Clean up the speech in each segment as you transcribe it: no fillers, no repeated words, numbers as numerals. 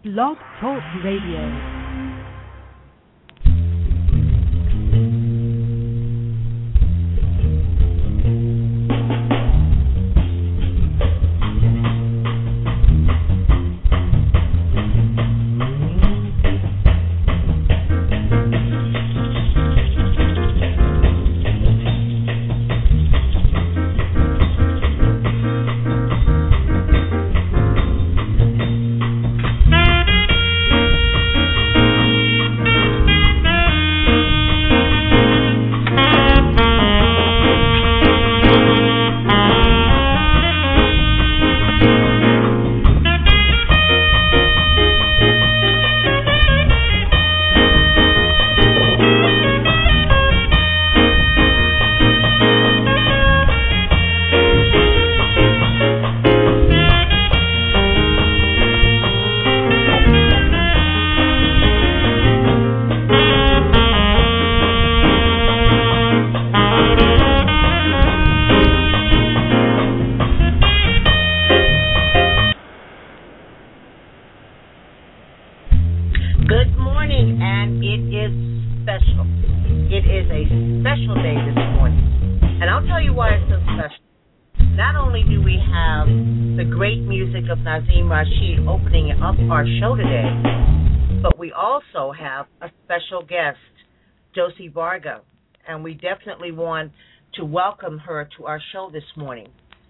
Blog Talk Radio. Our show today, but we also have a special guest, Josie Varga, and we definitely want to welcome her to our show this morning.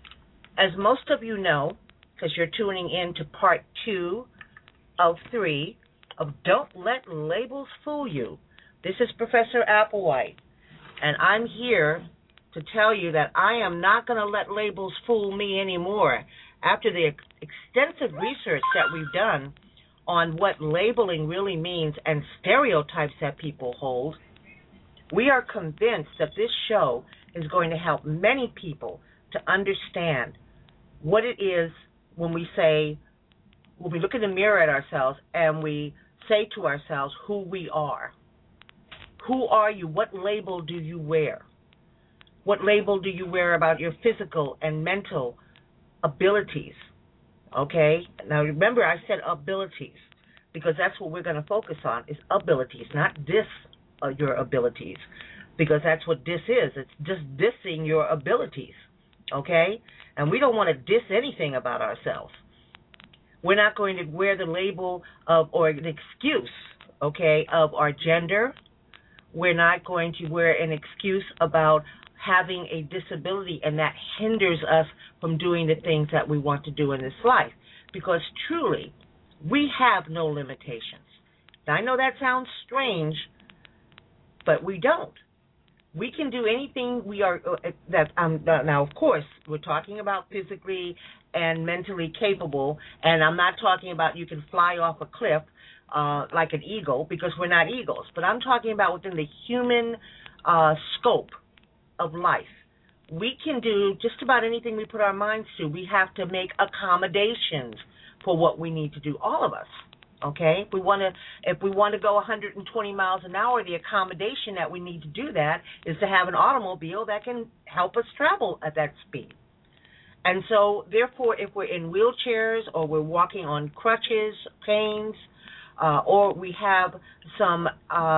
As most of you know, because you're tuning in to part 2 of 3 of Don't Let Labels Fool You, this is Professor Applewhite, and I'm here to tell you that I am not going to let labels fool me anymore. After the extensive research that we've done on what labeling really means and stereotypes that people hold, we are convinced that this show is going to help many people to understand what it is when we look in the mirror at ourselves and we say to ourselves who we are. Who are you? What label do you wear? What label do you wear about your physical and mental abilities? Okay? Now remember, I said abilities because that's what we're going to focus on, is abilities, not your abilities, because that's what is. It's just dissing your abilities. Okay? And we don't want to diss anything about ourselves. We're not going to wear the label of, or an excuse, okay, of our gender. We're not going to wear an excuse about having a disability, and that hinders us from doing the things that we want to do in this life, because truly, we have no limitations. Now, I know that sounds strange, but we don't. We can do anything we are, now, of course, we're talking about physically and mentally capable, and I'm not talking about you can fly off a cliff like an eagle, because we're not eagles, but I'm talking about within the human scope of life. We can do just about anything we put our minds to. We have to make accommodations for what we need to do, all of us. Okay? If we want to go 120 miles an hour, the accommodation that we need to do that is to have an automobile that can help us travel at that speed. And so, therefore, if we're in wheelchairs or we're walking on crutches, canes, or we have some,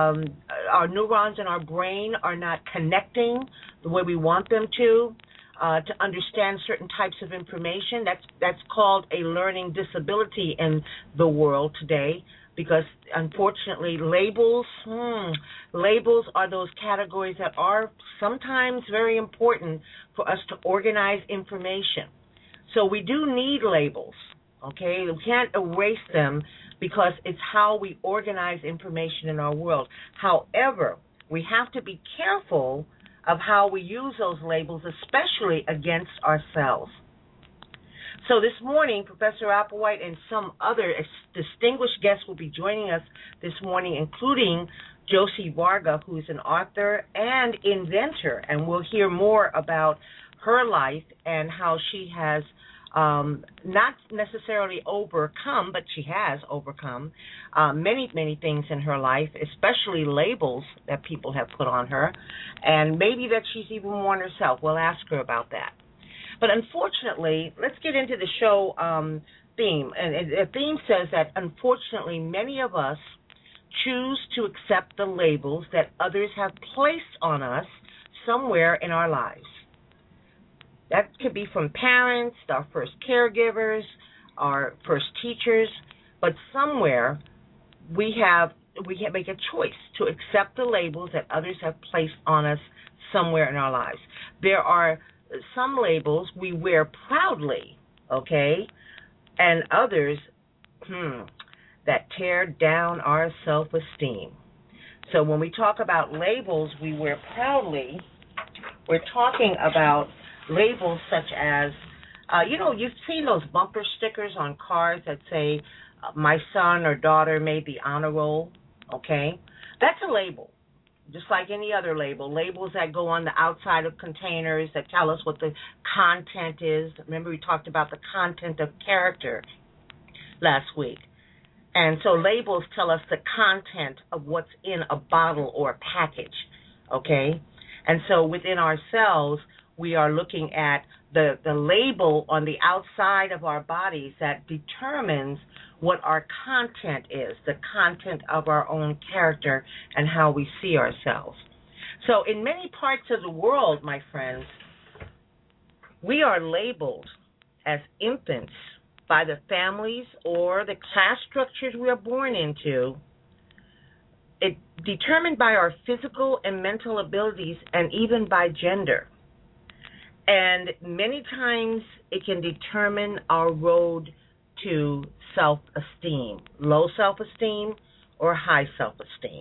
our neurons in our brain are not connecting the way we want them to understand certain types of information. That's called a learning disability in the world today, because unfortunately labels are those categories that are sometimes very important for us to organize information. So we do need labels, okay? We can't erase them, because it's how we organize information in our world. However, we have to be careful of how we use those labels, especially against ourselves. So this morning, Professor Applewhite and some other distinguished guests will be joining us this morning, including Josie Varga, who is an author and inventor, and we'll hear more about her life and how she has not necessarily overcome, but she has overcome many, many things in her life, especially labels that people have put on her, and maybe that she's even worn herself. We'll ask her about that. But unfortunately, let's get into the show theme, and the theme says that unfortunately many of us choose to accept the labels that others have placed on us somewhere in our lives. That could be from parents, our first caregivers, our first teachers, but somewhere we make a choice to accept the labels that others have placed on us somewhere in our lives. There are some labels we wear proudly, okay, and others that tear down our self-esteem. So when we talk about labels we wear proudly, we're talking about labels such as, you've seen those bumper stickers on cars that say, my son or daughter made the honor roll, okay? That's a label, just like any other label. Labels that go on the outside of containers that tell us what the content is. Remember we talked about the content of character last week. And so labels tell us the content of what's in a bottle or a package, okay? And so within ourselves, we are looking at the label on the outside of our bodies that determines what our content is, the content of our own character and how we see ourselves. So in many parts of the world, my friends, we are labeled as infants by the families or the class structures we are born into, determined by our physical and mental abilities and even by gender. And many times it can determine our road to self-esteem, low self-esteem or high self-esteem.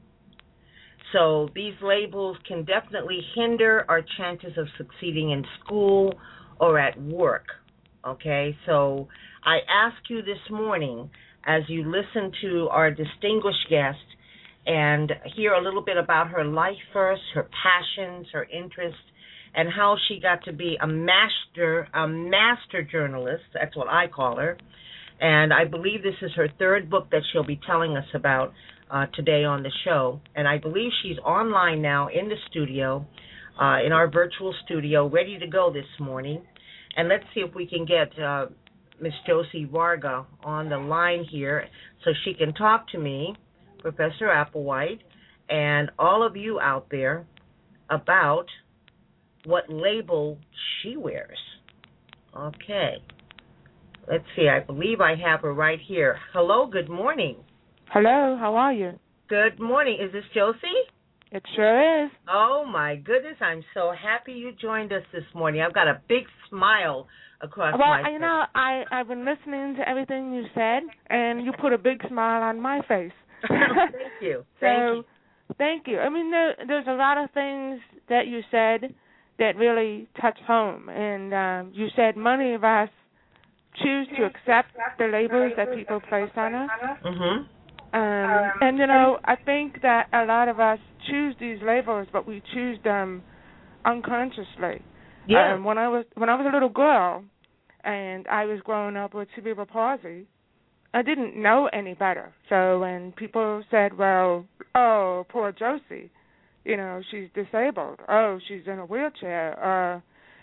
So these labels can definitely hinder our chances of succeeding in school or at work. Okay, so I ask you this morning, as you listen to our distinguished guest and hear a little bit about her life first, her passions, her interests, and how she got to be a master journalist. That's what I call her. And I believe this is her third book that she'll be telling us about today on the show. And I believe she's online now in the studio, in our virtual studio, ready to go this morning. And let's see if we can get Miss Josie Varga on the line here so she can talk to me, Professor Applewhite, and all of you out there about what label she wears. Okay. Let's see. I believe I have her right here. Hello. Good morning. Hello. How are you? Good morning. Is this Josie? It sure is. Oh, my goodness. I'm so happy you joined us this morning. I've got a big smile across my face. Well, I've been listening to everything you said, and you put a big smile on my face. Thank you. Thank you. I mean, there's a lot of things that you said that really touch home. And you said many of us choose to accept the labels that people place on us. Mm-hmm. And, I think that a lot of us choose these labels, but we choose them unconsciously. Yeah. When I was a little girl and I was growing up with cerebral palsy, I didn't know any better. So when people said, well, oh, poor Josie, she's disabled. Oh, she's in a wheelchair. Or,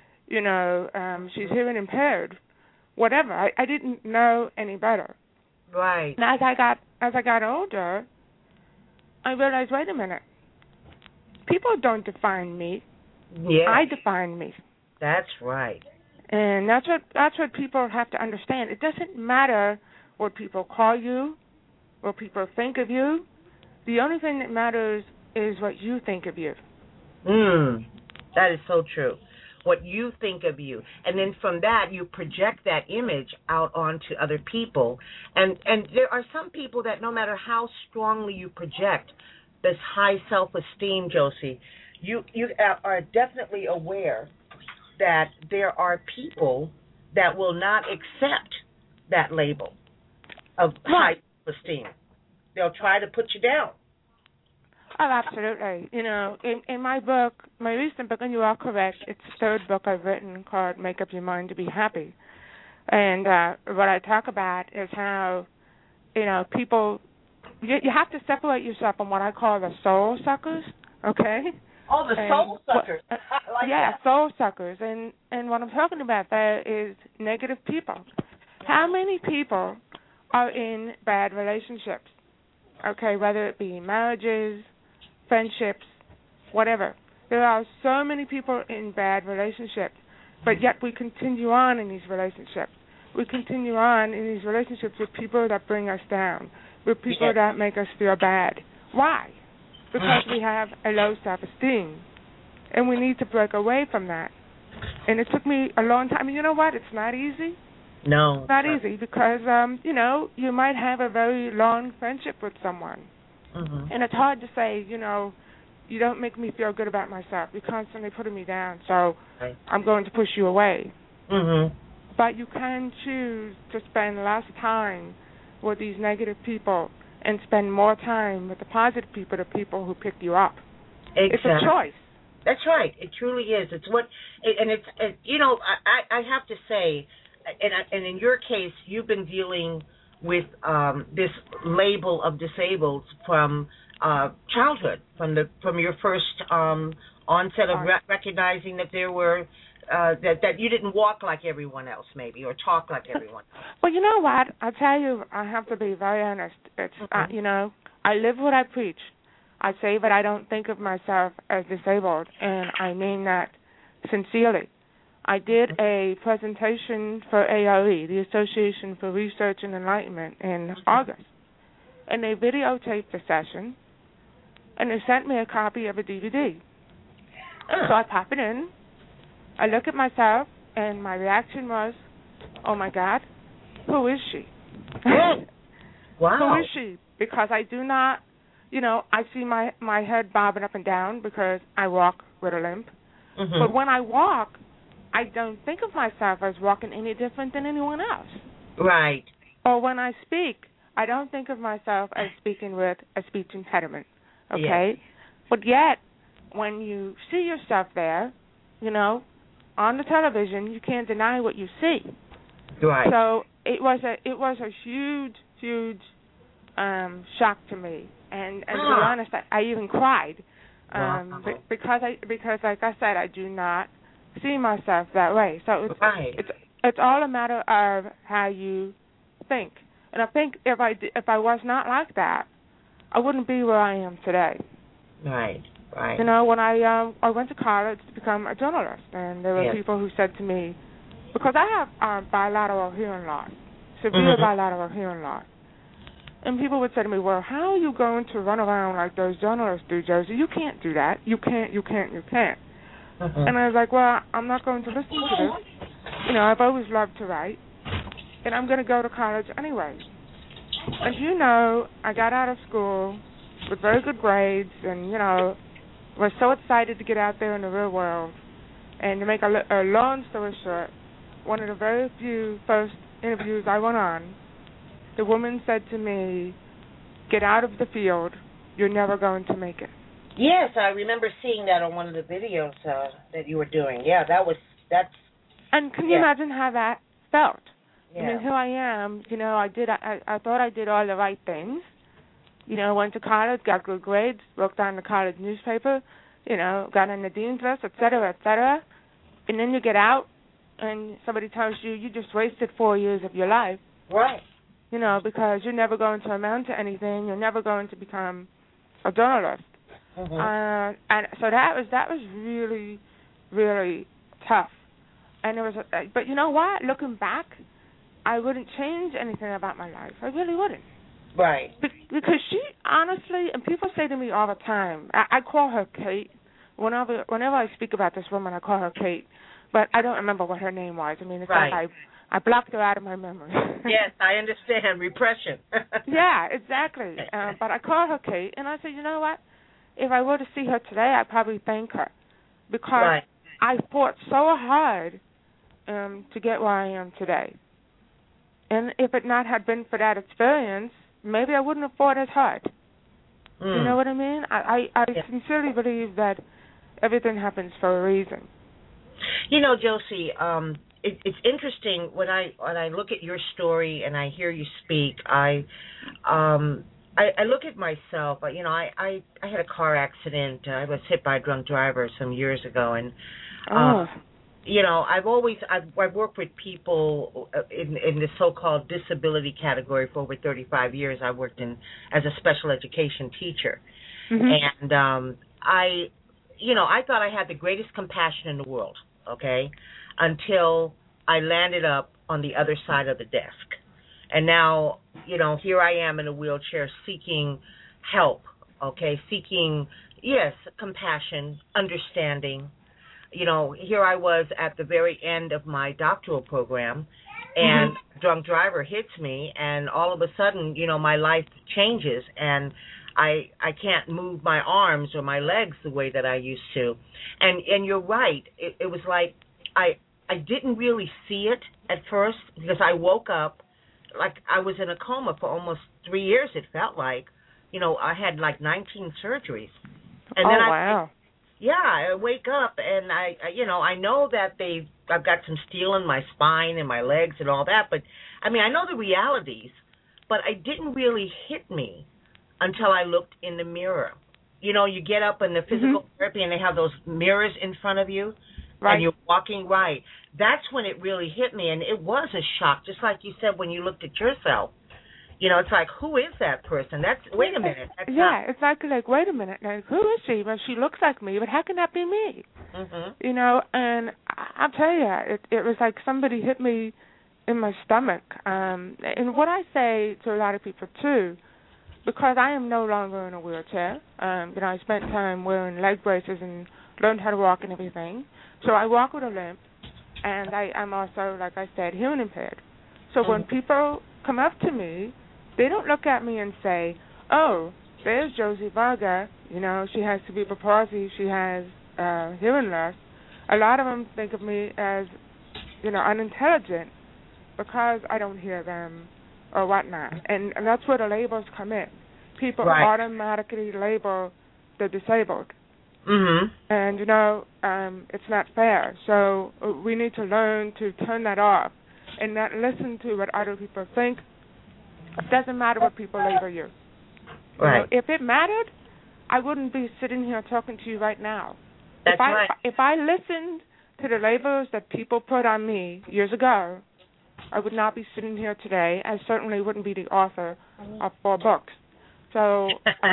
she's hearing impaired. Whatever. I didn't know any better. Right. And as I got older, I realized, wait a minute. People don't define me. Yeah. I define me. That's right. And that's what people have to understand. It doesn't matter what people call you, what people think of you. The only thing that matters is what you think of you. That is so true. What you think of you. And then from that, you project that image out onto other people. And there are some people that no matter how strongly you project this high self-esteem, Josie, you are definitely aware that there are people that will not accept that label of high self-esteem. They'll try to put you down. Oh, absolutely. In my book, my recent book, and you are correct, it's the third book I've written called Make Up Your Mind to Be Happy. And what I talk about is how, people, you have to separate yourself from what I call the soul suckers, okay? Oh, the soul suckers. I like that. that. Soul suckers. And what I'm talking about there is negative people. How many people are in bad relationships? Okay, whether it be marriages, friendships, whatever. There are so many people in bad relationships, but yet we continue on in these relationships. We continue on in these relationships with people that bring us down, with people that make us feel bad. Why? Because we have a low self-esteem, and we need to break away from that. And it took me a long time. And you know what? It's not easy. No. It's not easy because, you might have a very long friendship with someone. Mm-hmm. And it's hard to say, you don't make me feel good about myself. You're constantly putting me down, so I'm going to push you away. Mm-hmm. But you can choose to spend less time with these negative people and spend more time with the positive people, the people who pick you up. Exactly. It's a choice. That's right. It truly is. It's what, and it's, I have to say, and in your case, you've been dealing with this label of disabled from childhood, from your first onset of recognizing that there were that you didn't walk like everyone else, maybe, or talk like everyone else. Well, you know what? I'll tell you, I have to be very honest. It's I live what I preach. I say that I don't think of myself as disabled, and I mean that sincerely. I did a presentation for ARE, the Association for Research and Enlightenment, in August, and they videotaped the session, and they sent me a copy of a DVD. So I pop it in, I look at myself, and my reaction was, oh, my God, who is she? Wow. Who is she? Because I do not, I see my head bobbing up and down because I walk with a limp. Mm-hmm. But when I walk, I don't think of myself as walking any different than anyone else. Right. Or when I speak, I don't think of myself as speaking with a speech impediment. Okay? Yes. But yet, when you see yourself there, on the television, you can't deny what you see. Right. So it was a huge shock to me, and to be honest, I even cried because like I said, I do not see myself that way. So it's all a matter of how you think, and I think if I was not like that, I wouldn't be where I am today. Right. Right. When I went to college to become a journalist, and there were people who said to me, because I have bilateral hearing loss, severe bilateral hearing loss, and people would say to me, well, how are you going to run around like those journalists do, Josie? You can't do that. You can't. And I was like, well, I'm not going to listen to this. I've always loved to write, and I'm going to go to college anyway. And I got out of school with very good grades, and, was so excited to get out there in the real world. And to make a long story short, one of the very few first interviews I went on, the woman said to me, get out of the field, you're never going to make it. Yes, I remember seeing that on one of the videos that you were doing. Yeah, that's... And can you imagine how that felt? Yeah. I mean, here I am, I thought I did all the right things. Went to college, got good grades, worked on the college newspaper, got in the dean's list, et cetera, and then you get out and somebody tells you just wasted 4 years of your life. Right. Because you're never going to amount to anything. You're never going to become a journalist. Mm-hmm. And so that was really, really tough. And but you know what? Looking back, I wouldn't change anything about my life. I really wouldn't. Right. Because she, honestly, and people say to me all the time, I call her Kate. Whenever I speak about this woman, I call her Kate. But I don't remember what her name was. I mean, it's like I blocked her out of my memory. Yes, I understand. Repression. Yeah, exactly. But I call her Kate, and I said, you know what? If I were to see her today, I'd probably thank her. Because I fought so hard to get where I am today. And if it not had been for that experience, maybe I wouldn't have fought as hard. You know what I mean? I sincerely believe that everything happens for a reason. Josie, it's interesting when I look at your story and I hear you speak. I look at myself. I had a car accident. I was hit by a drunk driver some years ago, and I've worked with people in the so-called disability category for over 35 years. I worked as a special education teacher, and I thought I had the greatest compassion in the world. Okay, until I landed up on the other side of the desk, and now here I am in a wheelchair seeking help. Okay, seeking compassion, understanding. Here I was at the very end of my doctoral program, and a drunk driver hits me, and all of a sudden, my life changes, and I can't move my arms or my legs the way that I used to. And you're right. It was like I didn't really see it at first, because I woke up like I was in a coma for almost 3 years, it felt like. I had like 19 surgeries. And then wow. I wake up and I know that I've got some steel in my spine and my legs and all that, but I know the realities, but it didn't really hit me until I looked in the mirror. You get up in the physical therapy and they have those mirrors in front of you, right, and you're walking right. That's when it really hit me, and it was a shock, just like you said when you looked at yourself. It's like, who is that person? Wait a minute. It's like, wait a minute. Like, who is she? Well, she looks like me, but how can that be me? And I'll tell you, it was like somebody hit me in my stomach. And what I say to a lot of people, too, because I am no longer in a wheelchair, I spent time wearing leg braces and learned how to walk and everything. So I walk with a limp, and I'm also, like I said, hearing impaired. So when people come up to me, they don't look at me and say, oh, there's Josie Varga, she has cerebral palsy, she has hearing loss. A lot of them think of me as, unintelligent because I don't hear them or whatnot. And that's where the labels come in. People automatically label the disabled. And, it's not fair. So we need to learn to turn that off and not listen to what other people think. It doesn't matter what people label you. Right. If it mattered, I wouldn't be sitting here talking to you right now. That's right. If I listened to the labels that people put on me years ago, I would not be sitting here today. I certainly wouldn't be the author of 4 books. So,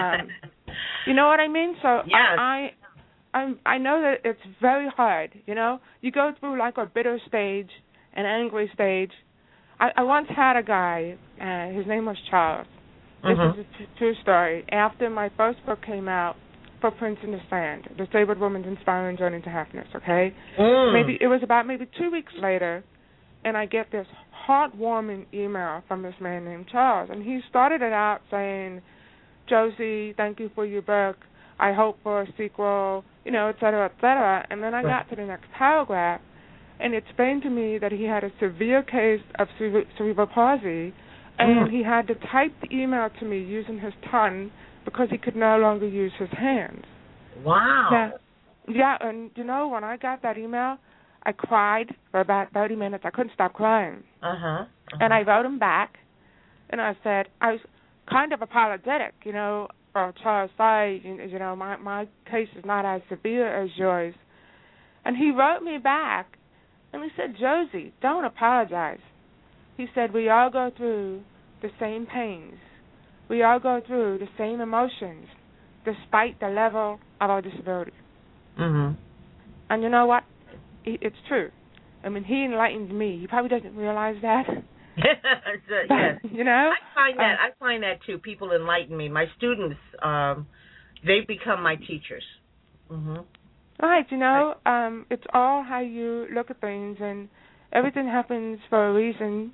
you know what I mean? So yes. I know that it's very hard. You go through like a bitter stage, an angry stage. I once had a guy, his name was Charles. This is a true story. After my first book came out, Footprints in the Sand, Disabled Woman's Inspiring Journey to Happiness, okay? It was about 2 weeks later, and I get this heartwarming email from this man named Charles. And he started it out saying, Josie, thank you for your book. I hope for a sequel, et cetera, et cetera. And then I got to the next paragraph, and it explained to me that he had a severe case of cerebral palsy, and he had to type the email to me using his tongue because he could no longer use his hands. Wow. And, when I got that email, I cried for about 30 minutes. I couldn't stop crying. And I wrote him back, and I said, I was kind of apologetic, Charles, sorry, my case is not as severe as yours. And he wrote me back, and he said, Josie, don't apologize. He said, we all go through the same pains. We all go through the same emotions, despite the level of our disability. And you know what? It's true. I mean, he enlightened me. He probably doesn't realize that. Yes. I find that too. People enlighten me. My students, they've become my teachers. Right. It's all how you look at things, and everything happens for a reason.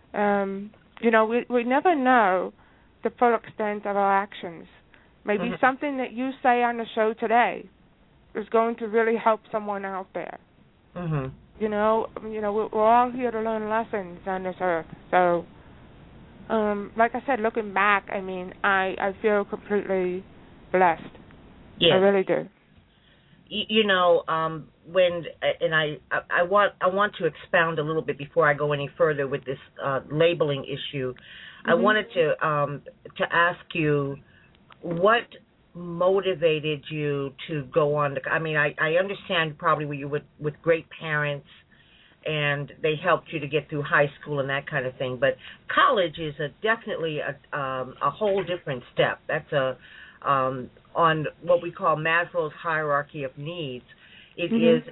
We never know the full extent of our actions. Maybe something that you say on the show today is going to really help someone out there. We're all here to learn lessons on this earth. So, like I said, looking back, I feel completely blessed. Yes. I really do. I want to expound a little bit before I go any further with this labeling issue. I wanted to ask you, what motivated you to go on to, I mean, I understand probably were you with great parents and they helped you to get through high school and that kind of thing, but college is definitely a whole different step. That's on what we call Maslow's hierarchy of needs. It is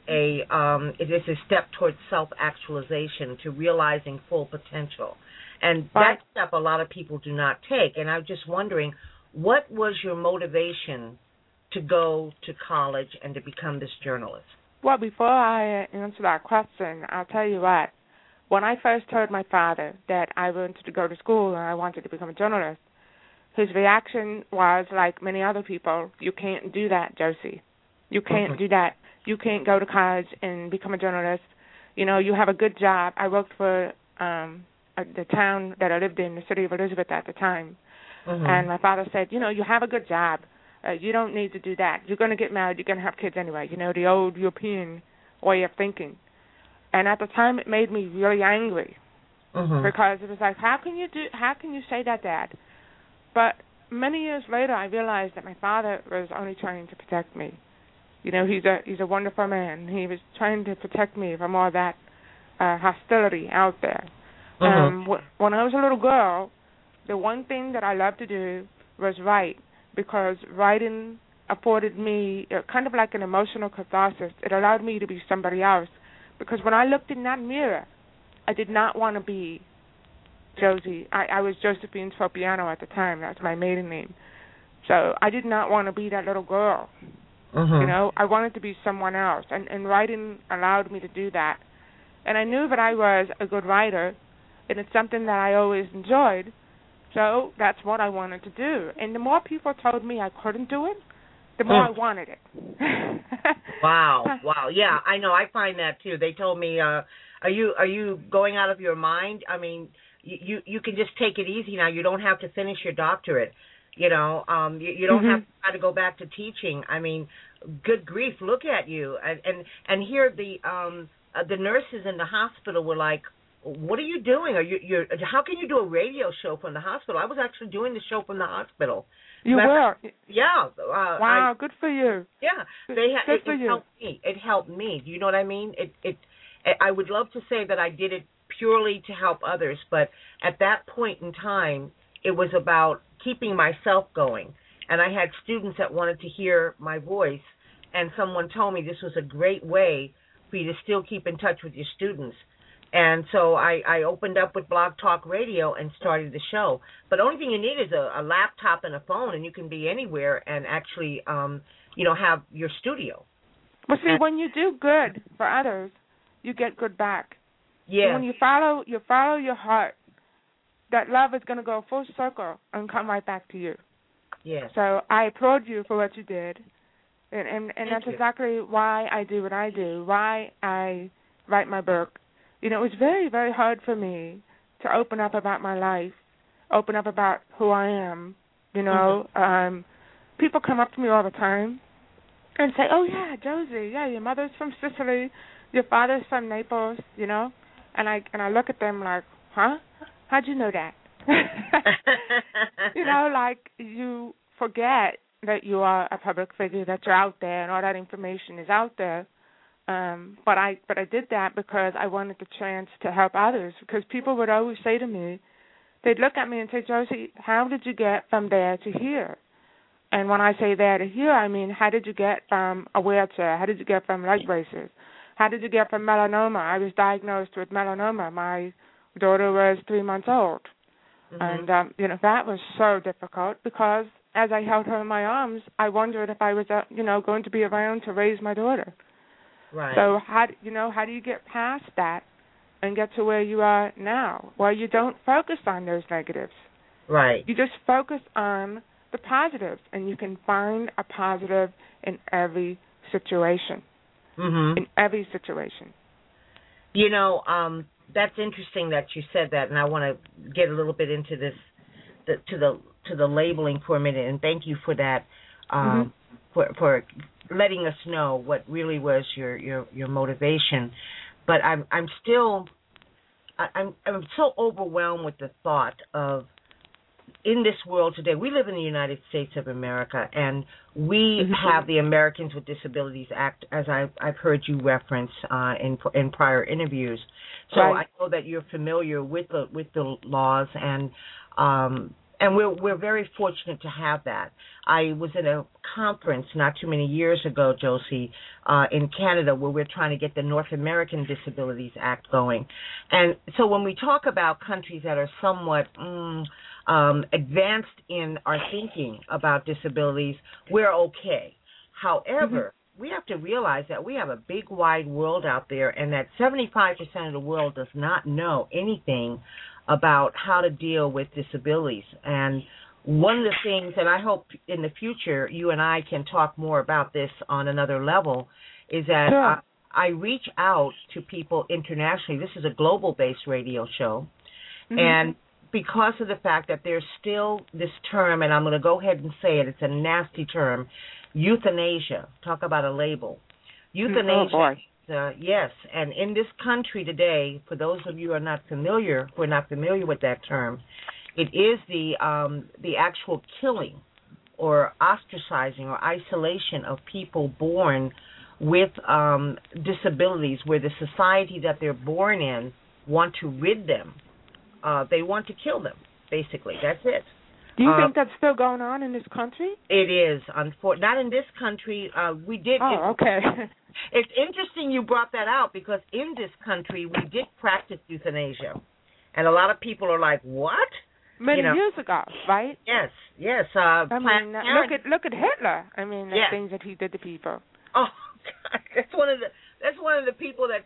a step towards self-actualization, to realizing full potential. And that step a lot of people do not take. And I'm just wondering, what was your motivation to go to college and to become this journalist? Well, before I answer that question, I'll tell you what. When I first told my father that I wanted to go to school and I wanted to become a journalist, his reaction was, like many other people, you can't do that, Josie. You can't do that. You can't go to college and become a journalist. You know, you have a good job. I worked for the town that I lived in, the city of Elizabeth at the time. And my father said, you know, you have a good job. You don't need to do that. You're going to get married. You're going to have kids anyway. You know, the old European way of thinking. And at the time, it made me really angry because it was like, how can you say that, Dad? But many years later, I realized that my father was only trying to protect me. You know, he's a wonderful man. He was trying to protect me from all that hostility out there. When I was a little girl, the one thing that I loved to do was write, because writing afforded me kind of like an emotional catharsis. It allowed me to be somebody else, because when I looked in that mirror, I did not want to be Josie. I was Josephine Tropiano at the time. That's my maiden name. So I did not want to be that little girl. You know, I wanted to be someone else, and writing allowed me to do that. And I knew that I was a good writer, and it's something that I always enjoyed, so that's what I wanted to do. And the more people told me I couldn't do it, the more I wanted it. Wow. Yeah, I know. I find that too. They told me, are you going out of your mind? I mean, you can just take it easy now. You don't have to finish your doctorate. You know, you don't have to try to go back to teaching. I mean, good grief, look at you. And here the nurses in the hospital were like, what are you doing? How can you do a radio show from the hospital? I was actually doing the show from the hospital. You were? Yeah. Wow, good for you. Yeah. It helped me. It helped me. Do you know what I mean? I would love to say that I did it purely to help others, but at that point in time, it was about keeping myself going. And I had students that wanted to hear my voice, and someone told me this was a great way for you to still keep in touch with your students. And so I opened up with Blog Talk Radio and started the show. But the only thing you need is a laptop and a phone, and you can be anywhere and actually, have your studio. Well, see, when you do good for others, you get good back. Yeah. And when you follow your heart, that love is going to go full circle and come right back to you. Yeah. So I applaud you for what you did, and that's exactly why I do what I do, why I write my book. You know, it was very, very hard for me to open up about my life, open up about who I am. You know, people come up to me all the time and say, "Oh yeah, Josie, yeah, your mother's from Sicily, your father's from Naples," you know, and I look at them like, "Huh? How'd you know that?" You know, like you forget that you are a public figure, that you're out there, and all that information is out there. But I did that because I wanted the chance to help others. Because people would always say to me, they'd look at me and say, "Josie, how did you get from there to here?" And when I say there to here, I mean, how did you get from a wheelchair? How did you get from leg braces? How did you get from melanoma? I was diagnosed with melanoma. My daughter was 3 months old. And, that was so difficult because as I held her in my arms, I wondered if I was, going to be around to raise my daughter. Right. So how do you get past that and get to where you are now? Well, you don't focus on those negatives. Right. You just focus on the positives, and you can find a positive in every situation. In every situation. You know, that's interesting that you said that, and I want to get a little bit into this, to the labeling for a minute, and thank you for that, for letting us know what really was your motivation. But I'm so overwhelmed with the thought of in this world today, we live in the United States of America, and we have the Americans with Disabilities Act, as I've heard you reference in prior interviews. So I know that you're familiar with the laws, and we're very fortunate to have that. I was at a conference not too many years ago, Josie, in Canada, where we're trying to get the North American Disabilities Act going. And so when we talk about countries that are somewhat advanced in our thinking about disabilities, we're okay. However, we have to realize that we have a big, wide world out there, and that 75% of the world does not know anything about how to deal with disabilities. And one of the things, and I hope in the future you and I can talk more about this on another level, is that I reach out to people internationally. This is a global-based radio show. And because of the fact that there's still this term, and I'm going to go ahead and say it, it's a nasty term, euthanasia. Talk about a label. Euthanasia. Yes, and in this country today, for those of you who are not familiar with that term, it is the actual killing or ostracizing or isolation of people born with disabilities, where the society that they're born in want to rid them. They want to kill them, basically. That's it. Do you think that's still going on in this country? It is. Not in this country. We did. Oh, okay. It's interesting you brought that out, because in this country we did practice euthanasia, and a lot of people are like, "What?" Many years ago, right? Yes. I mean, look at Hitler. I mean, the things that he did to people. Oh, God. That's one of the people that's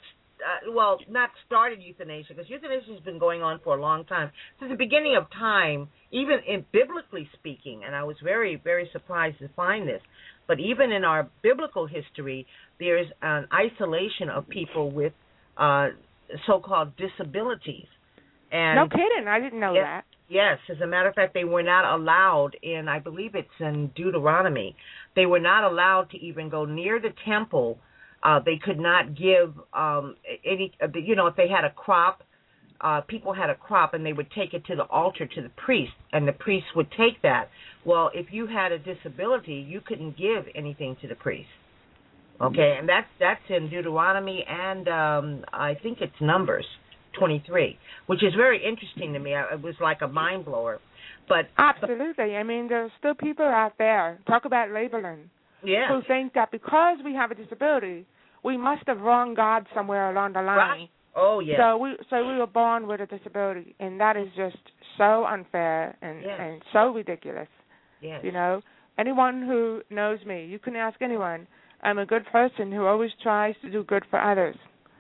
not started euthanasia, because euthanasia has been going on for a long time, since the beginning of time, even in biblically speaking, and I was very, very surprised to find this, but even in our biblical history, there's an isolation of people with so-called disabilities. And no kidding, I didn't know that. Yes, as a matter of fact, they were not allowed in, I believe it's in Deuteronomy, they were not allowed to even go near the temple. They could not give any, if they had a crop, people had a crop, and they would take it to the altar to the priest, and the priest would take that. Well, if you had a disability, you couldn't give anything to the priest. Okay, and that's in Deuteronomy, and I think it's Numbers 23, which is very interesting to me. It was like a mind blower. But absolutely, I mean, there's still people out there, talk about labeling, who think that because we have a disability, we must have wronged God somewhere along the line. Right. Oh, yes. So we were born with a disability, and that is just so unfair and so ridiculous. Yes. You know, anyone who knows me, you can ask anyone, I'm a good person who always tries to do good for others.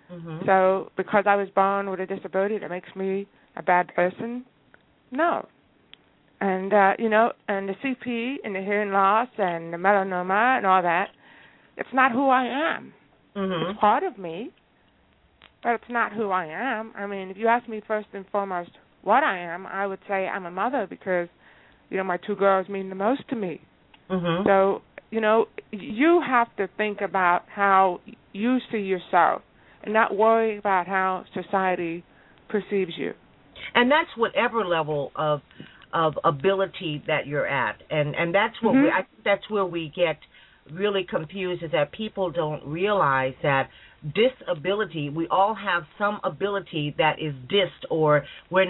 So because I was born with a disability, that makes me a bad person? No. And, and the CP and the hearing loss and the melanoma and all that, it's not who I am. It's part of me, but it's not who I am. I mean, if you ask me first and foremost what I am, I would say I'm a mother, because, my two girls mean the most to me. So, you have to think about how you see yourself and not worry about how society perceives you. And that's whatever level of ability that you're at, and that's what I think that's where we get really confused, is that people don't realize that disability, we all have some ability that is dissed, or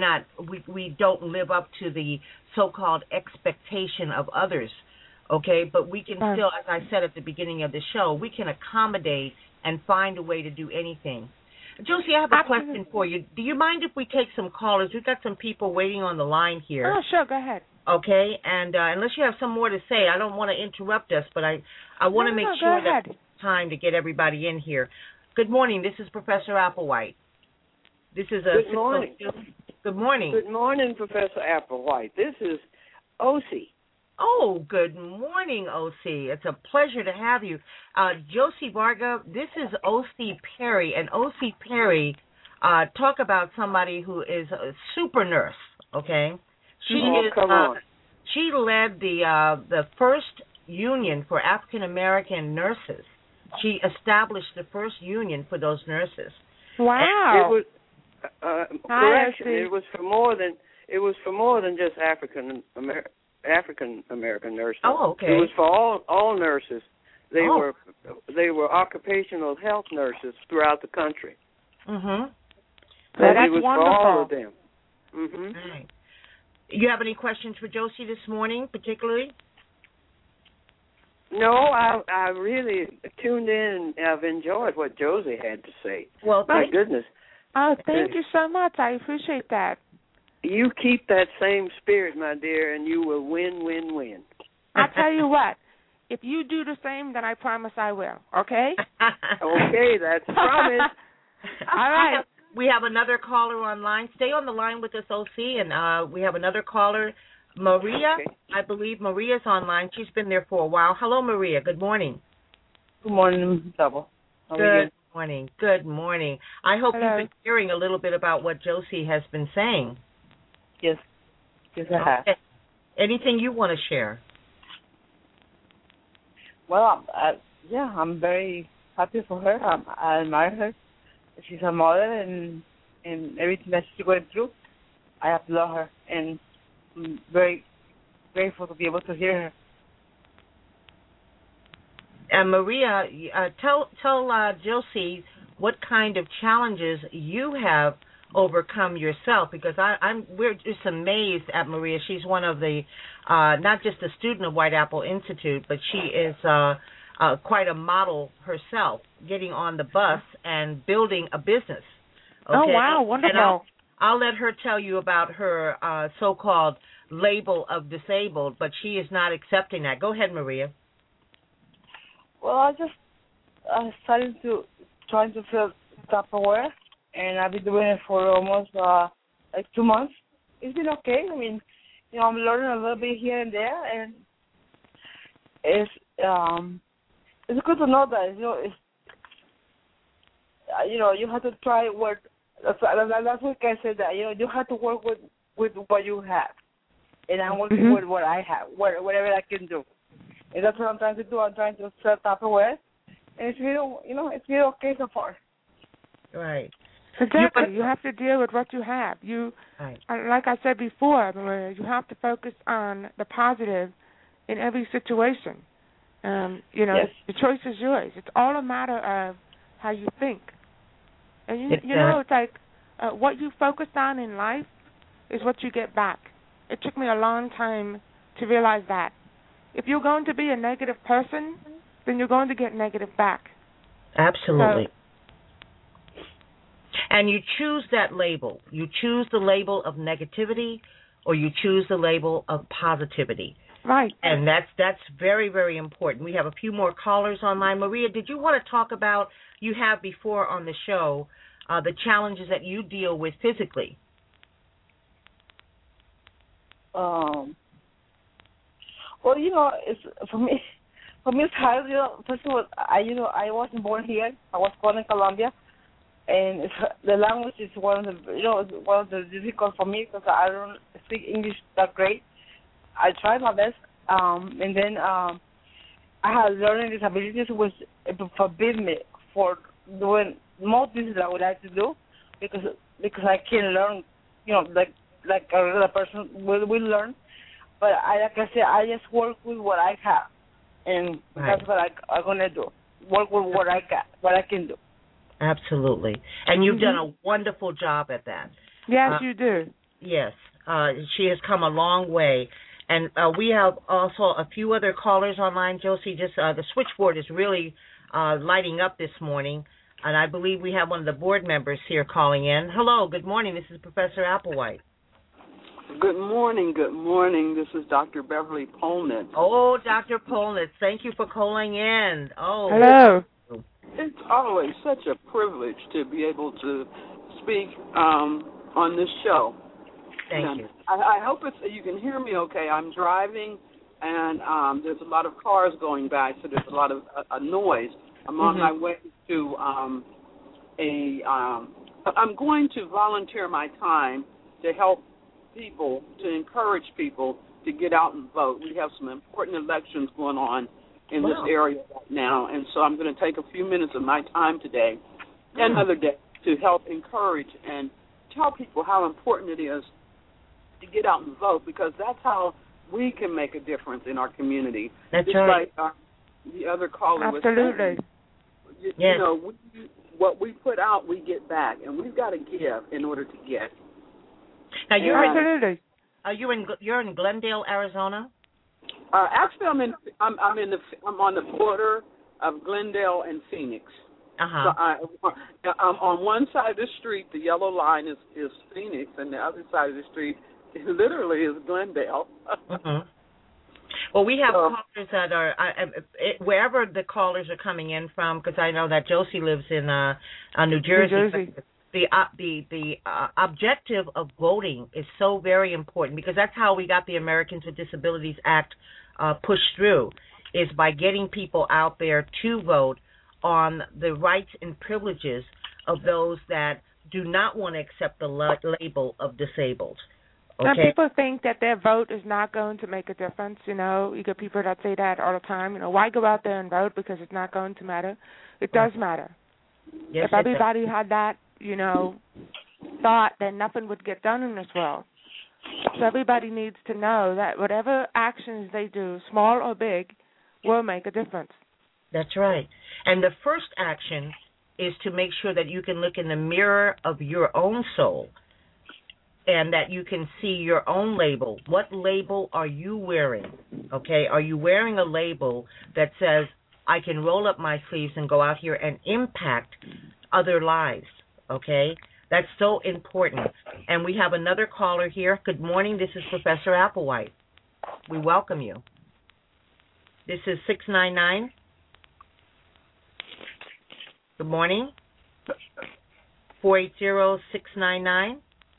we don't live up to the so-called expectation of others, okay? But we can still, as I said at the beginning of the show, we can accommodate and find a way to do anything. Josie, I have a question for you. Do you mind if we take some callers? We've got some people waiting on the line here. Oh, sure, go ahead. Okay, and unless you have some more to say, I don't want to interrupt us, but I want to make sure that it's time to get everybody in here. Good morning. This is Professor Applewhite. This is a Good morning. Good morning. Good morning, Professor Applewhite. This is O.C. Oh, good morning, O.C. It's a pleasure to have you. Josie Varga, this is O.C. Perry, and O.C. Perry, talk about somebody who is a super nurse, okay? She She led the first union for African American nurses. She established the first union for those nurses. Wow. It was correction. It was for more than it was for more than just African American nurses. Oh, okay. It was for all nurses. They were occupational health nurses throughout the country. Mhm. That's it was wonderful. for all of them. Mhm. Right. You have any questions for Josie this morning, particularly? No, I really tuned in and I've enjoyed what Josie had to say. Well, My goodness. Oh, thank you so much. I appreciate that. You keep that same spirit, my dear, and you will win, win, win. I'll tell you what. If you do the same, then I promise I will. Okay? Okay, that's a promise. All right. We have another caller online. Stay on the line with us, OC, and we have another caller, Maria. Okay. I believe Maria's online. She's been there for a while. Hello, Maria. Good morning. Good morning, Double. How are you? Good morning. Good morning. I hope Hello. you've been hearing a little bit about what Josie has been saying. Yes. Yes, I have. Okay. Anything you want to share? Well, I'm very happy for her. I admire her. She's a mother, and everything that she's going through, I applaud her, and I'm very grateful to be able to hear her. And Maria, tell Josie what kind of challenges you have overcome yourself, because we're just amazed at Maria. She's one of the not just a student of White Apple Institute, but she is quite a model herself, getting on the bus and building a business. Okay? Oh, wow, wonderful. And I'll let her tell you about her so-called label of disabled, but she is not accepting that. Go ahead, Maria. Well, I started trying to feel Tupperware, and I've been doing it for almost like 2 months. It's been okay. I mean, I'm learning a little bit here and there, and it's good to know that you have to try work. That's what I said, that you have to work with what you have, and I'm working with what I have, whatever I can do, and that's what I'm trying to do. I'm trying to sell Tupperware, and it's been okay so far. Right. Exactly. You have to deal with what you have. Right. Like I said before, Maria, you have to focus on the positive in every situation. Yes. The choice is yours. It's all a matter of how you think. And it's like what you focus on in life is what you get back. It took me a long time to realize that. If you're going to be a negative person, then you're going to get negative back. Absolutely. And you choose that label. You choose the label of negativity, or you choose the label of positivity. Right. And that's very, very important. We have a few more callers online. Maria, did you want to talk about, you have before on the show, the challenges that you deal with physically? Well, it's for me it's hard. First of all, I wasn't born here. I was born in Colombia, and the language is one of the difficult for me because I don't speak English that great. I try my best, and then I have learning disabilities, which forbid me for doing most things that I would like to do because I can't learn, like a regular person will learn. But like I said, I just work with what I have, and that's what I'm gonna do. Work with what I got, what I can do. Absolutely, and you've done a wonderful job at that. Yes, you do. Yes, she has come a long way. And we have also a few other callers online. Josie, just the switchboard is really lighting up this morning, and I believe we have one of the board members here calling in. Hello, good morning. This is Professor Applewhite. Good morning. Good morning. This is Dr. Beverly Polnitz. Oh, Dr. Polnitz, thank you for calling in. Oh, hello. It's always such a privilege to be able to speak on this show. Thank you. I hope you can hear me okay. I'm driving, and there's a lot of cars going by, so there's a lot of noise. I'm on my way to I'm going to volunteer my time to help people, to encourage people to get out and vote. We have some important elections going on in this area right now, and so I'm going to take a few minutes of my time today and another day to help encourage and tell people how important it is to get out and vote, because that's how we can make a difference in our community. That's just right. Like the other caller was Absolutely. saying. Yes. You know, what we put out, we get back, and we've got to give in order to get. Now Absolutely. you're in Glendale, Arizona? Actually, I'm on the border of Glendale and Phoenix. Uh-huh. So I'm on one side of the street. The yellow line is Phoenix, and the other side of the street literally is Glendale. Mm-hmm. Well, we have callers that are wherever the callers are coming in from, because I know that Josie lives in New Jersey. New Jersey. The objective of voting is so very important, because that's how we got the Americans with Disabilities Act pushed through, is by getting people out there to vote on the rights and privileges of those that do not want to accept the label of disabled. Okay? Some people think that their vote is not going to make a difference. You know, you get people that say that all the time. You know, why go out there and vote because it's not going to matter? It does matter. Yes, if everybody had that, you know, thought, then nothing would get done in this world. So everybody needs to know that whatever actions they do, small or big, will make a difference. That's right. And the first action is to make sure that you can look in the mirror of your own soul and that you can see your own label. What label are you wearing? Okay? Are you wearing a label that says, I can roll up my sleeves and go out here and impact other lives? Okay? That's so important. And we have another caller here. Good morning. This is Professor Applewhite. We welcome you. This is 699. Good morning. 480-699.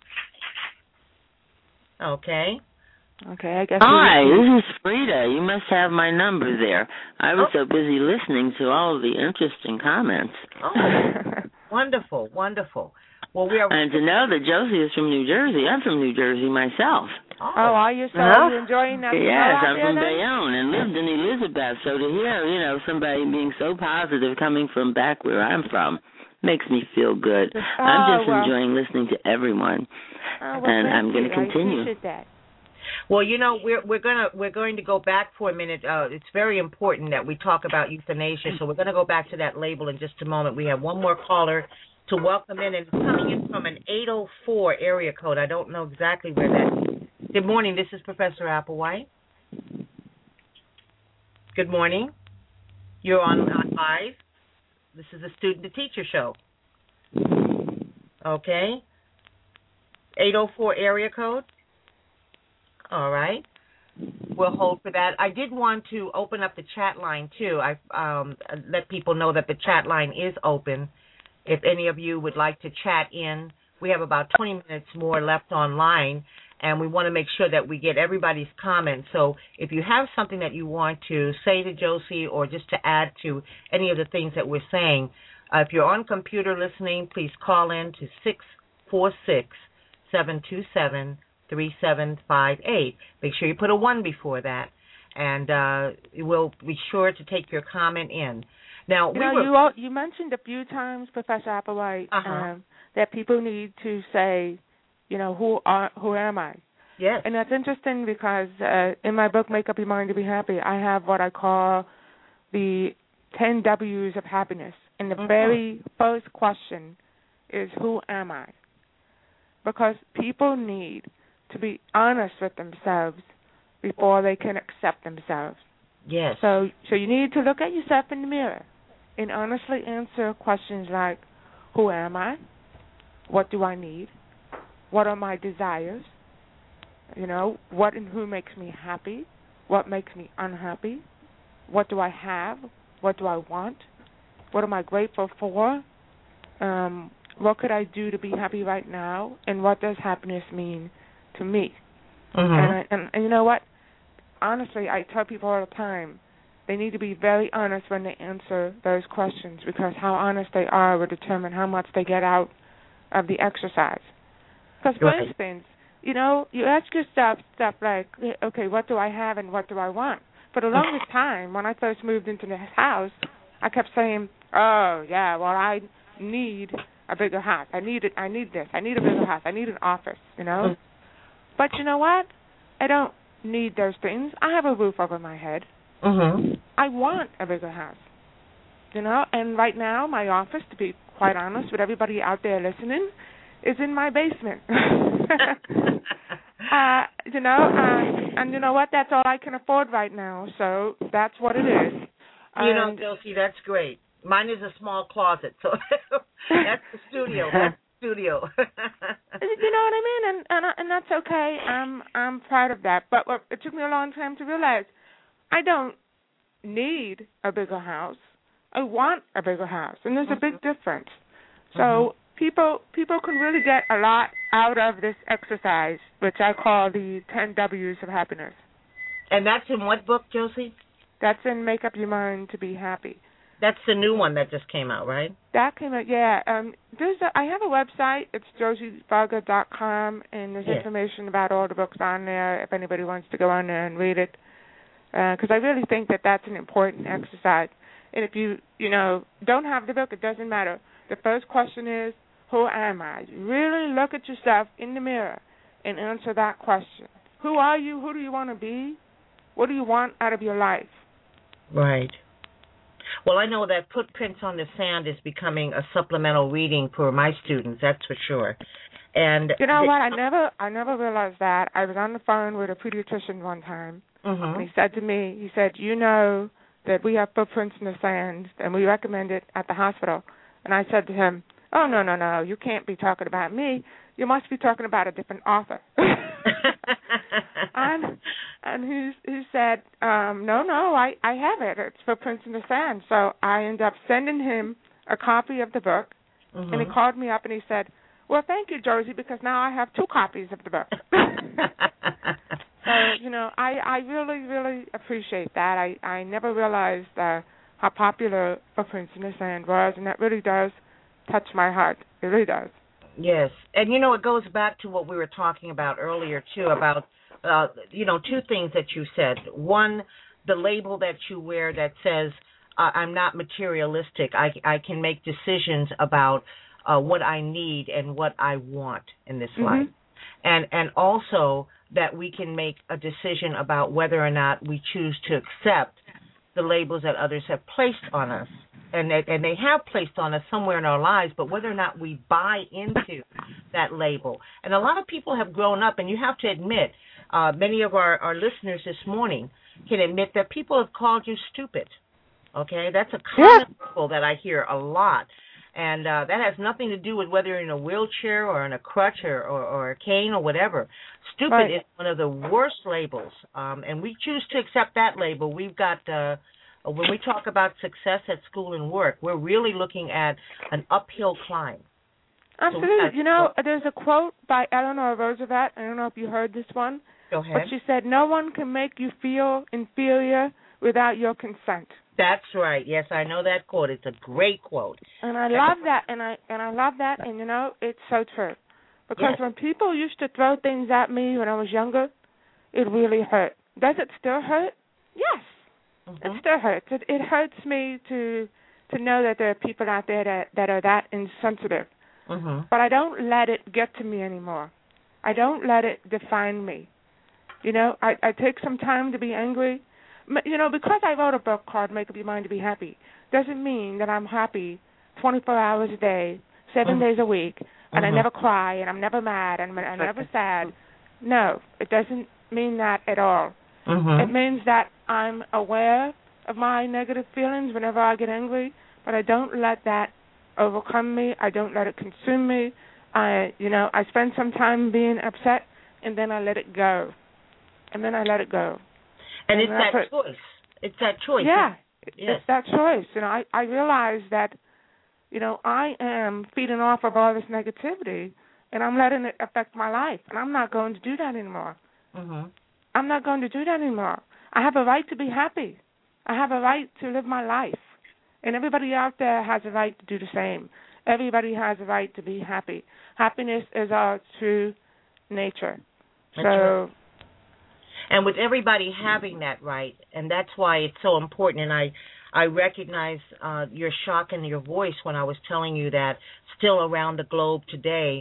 Okay. Okay, I guess. Hi, this is Frida. You must have my number there. I was so busy listening to all of the interesting comments. Oh, wonderful, wonderful. Well, and to know that Josie is from New Jersey. I'm from New Jersey myself. Oh, are you? So you enjoying that? Yes, I'm from Bayonne and lived in Elizabeth. So to hear, you know, somebody being so positive coming from back where I'm from makes me feel good. I'm just enjoying listening to everyone, and I'm going to continue. I appreciate that. Well, you know, we're going to go back for a minute. It's very important that we talk about euthanasia, so we're going to go back to that label in just a moment. We have one more caller to welcome in, and it's coming in from an 804 area code. I don't know exactly where that is. Good morning. This is Professor Applewhite. Good morning. You're on live. This is a student-to-teacher show. Okay. 804 area code. All right. We'll hold for that. I did want to open up the chat line, too. I let people know that the chat line is open. If any of you would like to chat in, we have about 20 minutes more left online, and we want to make sure that we get everybody's comments. So if you have something that you want to say to Josie or just to add to any of the things that we're saying, if you're on computer listening, please call in to 646-727-3758. Make sure you put a 1 before that, and we'll be sure to take your comment in. Now, you mentioned a few times, Professor Applewhite, that people need to say, you know, who am I? Yes. And that's interesting because in my book, Make Up Your Mind to Be Happy, I have what I call the 10 W's of happiness. And the very first question is, who am I? Because people need to be honest with themselves before they can accept themselves. Yes. So you need to look at yourself in the mirror and honestly answer questions like, who am I? What do I need? What are my desires? You know, what and who makes me happy? What makes me unhappy? What do I have? What do I want? What am I grateful for? What could I do to be happy right now? And what does happiness mean to me? And you know what? Honestly, I tell people all the time, they need to be very honest when they answer those questions, because how honest they are will determine how much they get out of the exercise. Because, for instance, you know, you ask yourself stuff like, okay, what do I have and what do I want? For the longest time, when I first moved into this house, I kept saying, oh, yeah, well, I need a bigger house. I need this. I need a bigger house. I need an office, you know? But you know what? I don't need those things. I have a roof over my head. Mm-hmm. I want a bigger house. You know, and right now my office, to be quite honest with everybody out there listening, is in my basement. You know, and you know what? That's all I can afford right now, so that's what it is. You know, Dulcie, that's great. Mine is a small closet, so that's the studio. That's the studio. You know what I mean? And that's okay. I'm proud of that. But it took me a long time to realize I don't need a bigger house. I want a bigger house, and there's a big difference. So people can really get a lot out of this exercise, which I call the 10 W's of happiness. And that's in what book, Josie? That's in Make Up Your Mind to Be Happy. That's the new one that just came out, right? That came out, yeah. I have a website. It's josievarga.com, and there's information about all the books on there if anybody wants to go on there and read it. Because I really think that that's an important exercise. And if you don't have the book, it doesn't matter. The first question is, who am I? Really look at yourself in the mirror and answer that question. Who are you? Who do you want to be? What do you want out of your life? Right. Well, I know that Footprints on the Sand is becoming a supplemental reading for my students, that's for sure. And you know what? I never realized that. I was on the phone with a pediatrician one time, and he said to me, you know that we have footprints in the sand, and we recommend it at the hospital. And I said to him, oh, no, you can't be talking about me. You must be talking about a different author. And he said, no, I have it. It's Footprints in the Sand. So I ended up sending him a copy of the book, and he called me up and he said, well, thank you, Josie, because now I have 2 copies of the book. So, you know, I really, really appreciate that. I never realized how popular Footprints in the Sand was, and that really does touch my heart. It really does. Yes. And, you know, it goes back to what we were talking about earlier, too, about, 2 things that you said. One, the label that you wear that says, I'm not materialistic. I can make decisions about what I need and what I want in this life. And also that we can make a decision about whether or not we choose to accept the labels that others have placed on us. And they have placed on us somewhere in our lives, but whether or not we buy into that label. And a lot of people have grown up, and you have to admit, many of our listeners this morning can admit that people have called you stupid. Okay? That's a common label that I hear a lot. And that has nothing to do with whether you're in a wheelchair or in a crutch or a cane or whatever. Stupid is one of the worst labels, and we choose to accept that label. We've got, when we talk about success at school and work, we're really looking at an uphill climb. Absolutely. So there's a quote by Eleanor Roosevelt. I don't know if you heard this one. Go ahead. But she said, no one can make you feel inferior without your consent. That's right. Yes, I know that quote. It's a great quote. And I love that. And I love that. And it's so true. Because when people used to throw things at me when I was younger, it really hurt. Does it still hurt? Yes, it still hurts. It hurts me to know that there are people out there that are that insensitive. But I don't let it get to me anymore. I don't let it define me. I take some time to be angry. Because I wrote a book called Make Up Your Mind to Be Happy, doesn't mean that I'm happy 24 hours a day, 7 days a week, and I never cry, and I'm never mad, and I'm never sad. No, it doesn't mean that at all. It means that I'm aware of my negative feelings whenever I get angry, but I don't let that overcome me. I don't let it consume me. I spend some time being upset, and then I let it go. And it's that choice. It's that choice. Yeah, it's that choice. I realize that, I am feeding off of all this negativity, and I'm letting it affect my life, and I'm not going to do that anymore. I'm not going to do that anymore. I have a right to be happy. I have a right to live my life, and everybody out there has a right to do the same. Everybody has a right to be happy. Happiness is our true nature. That's right. And with everybody having that right, and that's why it's so important, and I recognize your shock in your voice when I was telling you that still around the globe today,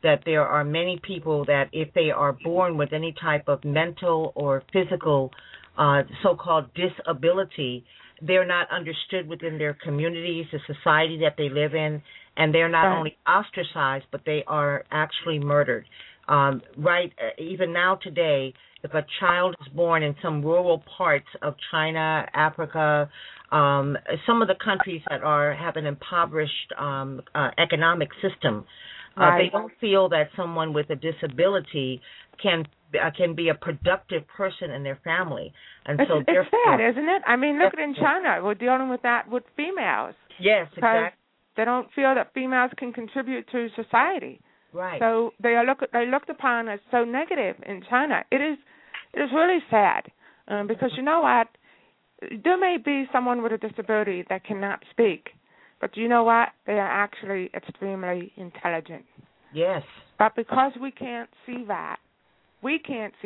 that there are many people that if they are born with any type of mental or physical so-called disability, they're not understood within their communities, the society that they live in, and they're not only ostracized, but they are actually murdered. Even now today, if a child is born in some rural parts of China, Africa, some of the countries that have an impoverished economic system, they don't feel that someone with a disability can be a productive person in their family, and it's sad, isn't it? I mean, look at in China, we're dealing with that with females. Yes, exactly. They don't feel that females can contribute to society. Right. So they looked upon as so negative in China. It is really sad because you know what? There may be someone with a disability that cannot speak, but you know what? They are actually extremely intelligent. Yes. But because we can't see that, we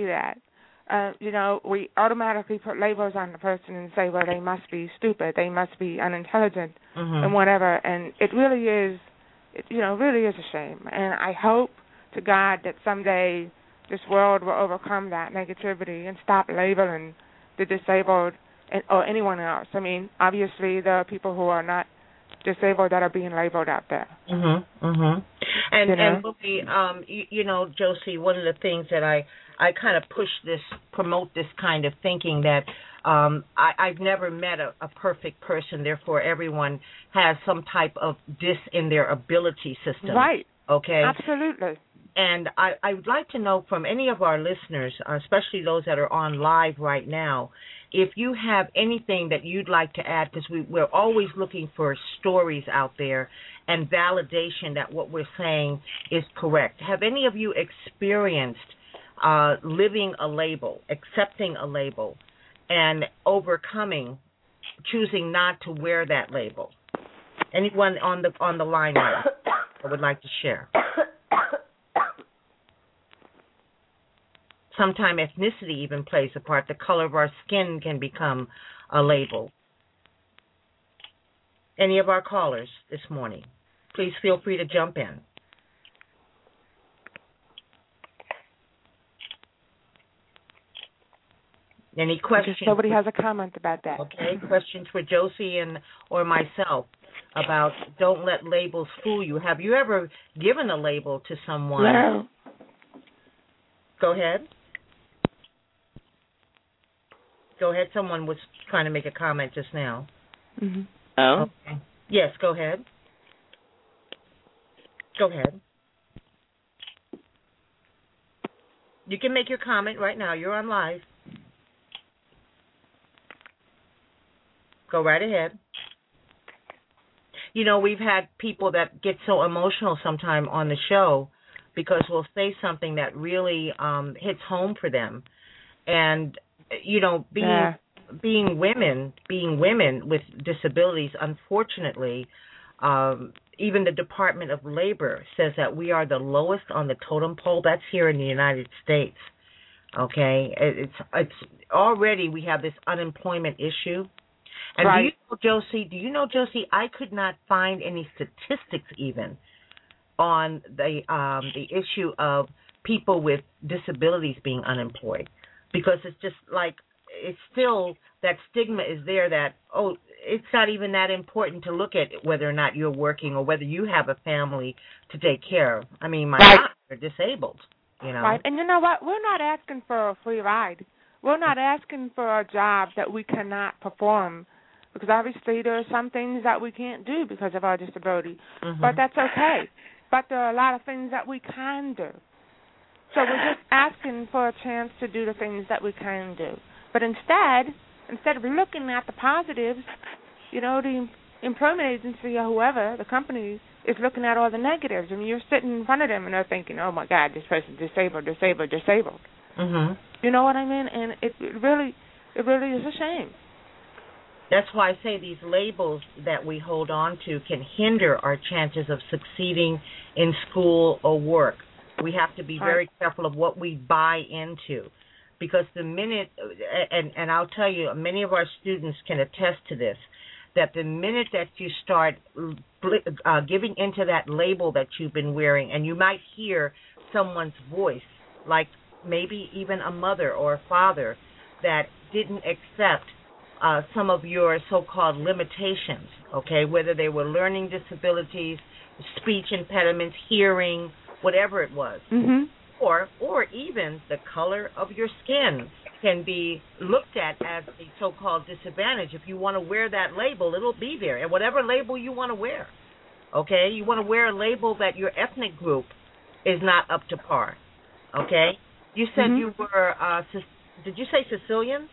automatically put labels on the person and say, well, they must be stupid, they must be unintelligent, and whatever. And it really is, really is a shame. And I hope to God that someday this world will overcome that negativity and stop labeling the disabled or anyone else. I mean, obviously there are people who are not disabled that are being labeled out there. And Josie, one of the things that I kind of promote this kind of thinking that I've never met a perfect person, therefore everyone has some type of dis in their ability system. Right. Okay? Absolutely. And I would like to know from any of our listeners, especially those that are on live right now, if you have anything that you'd like to add, because we're always looking for stories out there and validation that what we're saying is correct. Have any of you experienced living a label, accepting a label, and overcoming, choosing not to wear that label? Anyone on the line right now that would like to share? Sometimes ethnicity even plays a part. The color of our skin can become a label. Any of our callers this morning, please feel free to jump in. Any questions? Nobody has a comment about that. Okay, questions for Josie or myself about don't let labels fool you. Have you ever given a label to someone? No. Go ahead. Go ahead. Someone was trying to make a comment just now. Mm-hmm. Oh? Okay. Yes, go ahead. Go ahead. You can make your comment right now. You're on live. Go right ahead. We've had people that get so emotional sometime on the show because we'll say something that really hits home for them. And, being women with disabilities, unfortunately, even the Department of Labor says that we are the lowest on the totem pole. That's here in the United States. Okay? It's already we have this unemployment issue. And right. Do you know, Josie, I could not find any statistics even on the issue of people with disabilities being unemployed, because it's just like it's still that stigma is there that, it's not even that important to look at whether or not you're working or whether you have a family to take care of. I mean, my God, they're disabled, Right, and you know what? We're not asking for a free ride. We're not asking for a job that we cannot perform, because obviously there are some things that we can't do because of our disability, but that's okay. But there are a lot of things that we can do. So we're just asking for a chance to do the things that we can do. But instead of looking at the positives, the employment agency or whoever, the company, is looking at all the negatives. I mean, you're sitting in front of them and they're thinking, oh, my God, this person's disabled. You know what I mean? And it really is a shame. That's why I say these labels that we hold on to can hinder our chances of succeeding in school or work. We have to be very careful of what we buy into, because the minute, and I'll tell you, many of our students can attest to this, that the minute that you start giving into that label that you've been wearing, and you might hear someone's voice, like maybe even a mother or a father that didn't accept some of your so-called limitations, okay, whether they were learning disabilities, speech impediments, hearing, whatever it was, or even the color of your skin can be looked at as a so-called disadvantage. If you want to wear that label, it'll be there, and whatever label you want to wear, okay? You want to wear a label that your ethnic group is not up to par, okay? You said you were, did you say Sicilian?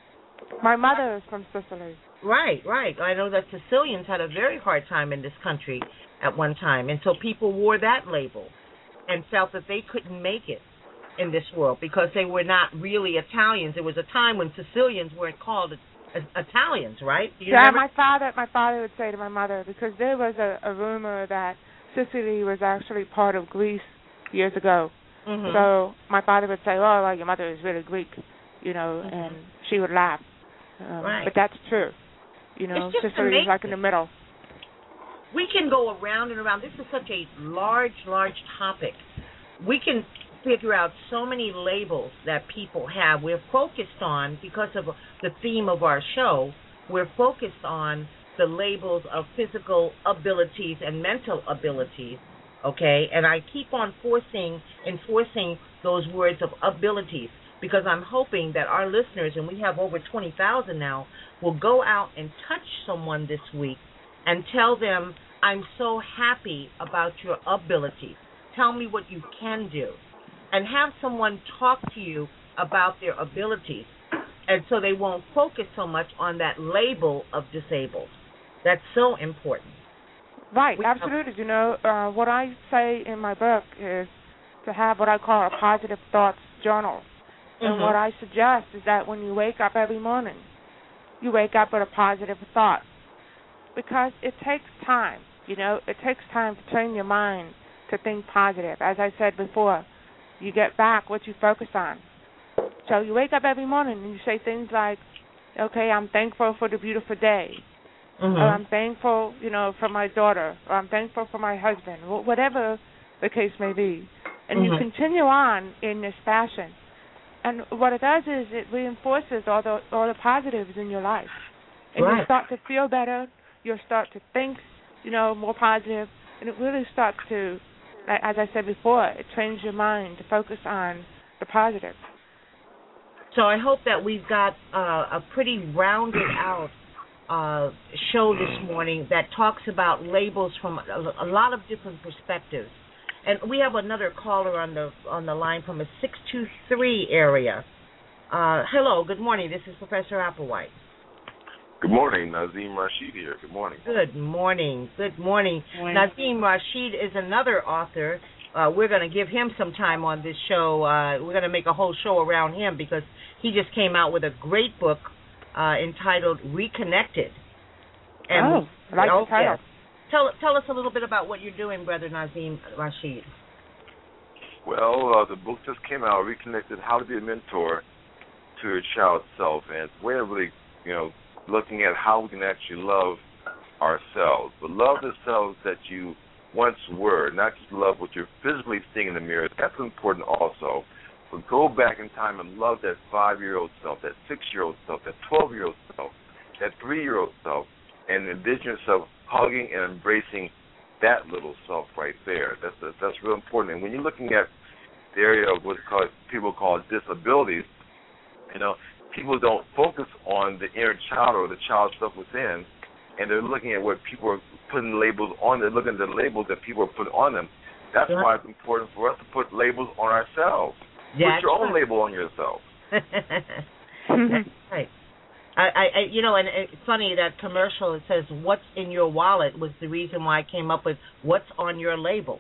My mother is from Sicily. Right. I know that Sicilians had a very hard time in this country at one time, and so people wore that label and felt that they couldn't make it in this world because they were not really Italians. There was a time when Sicilians weren't called Italians, right? Remember? My father would say to my mother, because there was a rumor that Sicily was actually part of Greece years ago. So my father would say, "Oh, well, your mother is really Greek," and she would laugh. Right. But that's true. Sicily is like in the middle. We can go around and around. This is such a large topic. We can figure out so many labels that people have. We're focused on, because of the theme of our show, we're focused on the labels of physical abilities and mental abilities, okay? And I keep on enforcing those words of abilities, because I'm hoping that our listeners, and we have over 20,000 now, will go out and touch someone this week and tell them, I'm so happy about your abilities. Tell me what you can do. And have someone talk to you about their abilities, and so they won't focus so much on that label of disabled. That's so important. Right, absolutely. What I say in my book is to have what I call a positive thoughts journal. And what I suggest is that when you wake up every morning, you wake up with a positive thought, because it takes time. It takes time to train your mind to think positive. As I said before, you get back what you focus on. So you wake up every morning and you say things like, okay, I'm thankful for the beautiful day. Or I'm thankful, for my daughter. Or I'm thankful for my husband. Whatever the case may be. And you continue on in this fashion. And what it does is it reinforces all the positives in your life. And you start to feel better. You'll start to think, more positive. And it really starts to, as I said before, it trains your mind to focus on the positive. So I hope that we've got a pretty rounded out show this morning that talks about labels from a lot of different perspectives. And we have another caller on the line from a 623 area. Hello, good morning. This is Professor Applewhite. Good morning, Nazim Rashid here. Good morning. Good morning. Nazim Rashid is another author. We're going to give him some time on this show. We're going to make a whole show around him because he just came out with a great book entitled Reconnected. And I like the title. Tell us a little bit about what you're doing, Brother Nazim Rashid. Well, the book just came out, Reconnected, How to Be a Mentor to Your Child Self. And it's way of really, looking at how we can actually love ourselves. But love the selves that you once were, not just love what you're physically seeing in the mirror. That's important also. But go back in time and love that 5-year-old self, that 6-year-old self, that 12-year-old self, that 3-year-old self, and envision yourself hugging and embracing that little self right there. That's real important. And when you're looking at the area of what people call disabilities, people don't focus on the inner child or the child self within, and they're looking at what people are putting labels on. They're looking at the labels that people are putting on them. That's why it's important for us to put labels on ourselves. Put your own label on yourself. That's right. And it's funny that commercial, it says, what's in your wallet was the reason why I came up with what's on your label.